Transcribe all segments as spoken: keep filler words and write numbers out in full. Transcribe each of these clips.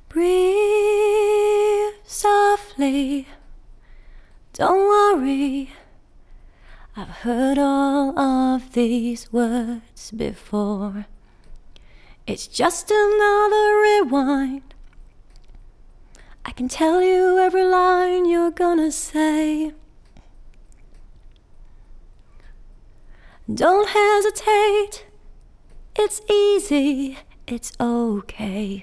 Breathe softly, don't worry. I've heard all of these words before. It's just another rewind. I can tell you every line you're gonna say. Don't hesitate, it's easy, it's okay.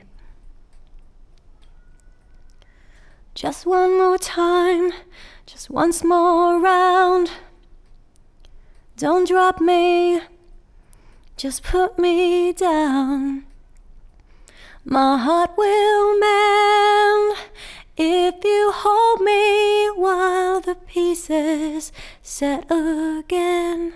Just one more time, just once more round. Don't drop me, just put me down. My heart will mend if you hold me while the pieces set again.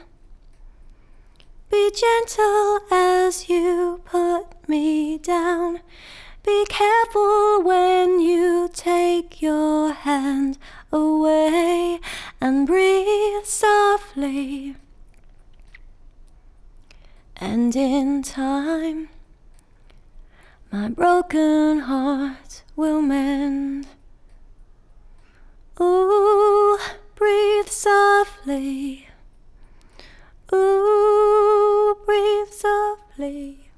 Be gentle as you put me down. Be careful when you take your hand away, and breathe softly. And in time, my broken heart will mend. Ooh, breathe softly. Ooh, breathe softly.